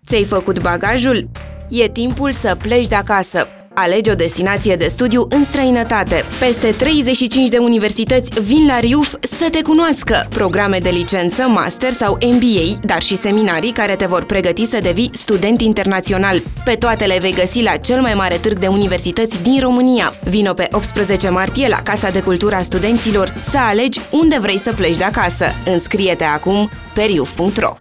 Ți-ai făcut bagajul? E timpul să pleci de acasă. Alege o destinație de studiu în străinătate. Peste 35 de universități vin la RIUF să te cunoască. Programe de licență, master sau MBA, dar și seminarii care te vor pregăti să devii student internațional. Pe toate le vei găsi la cel mai mare târg de universități din România. Vino pe 18 martie la Casa de Cultură a Studenților să alegi unde vrei să pleci de acasă. Înscrie-te acum pe riuf.ro.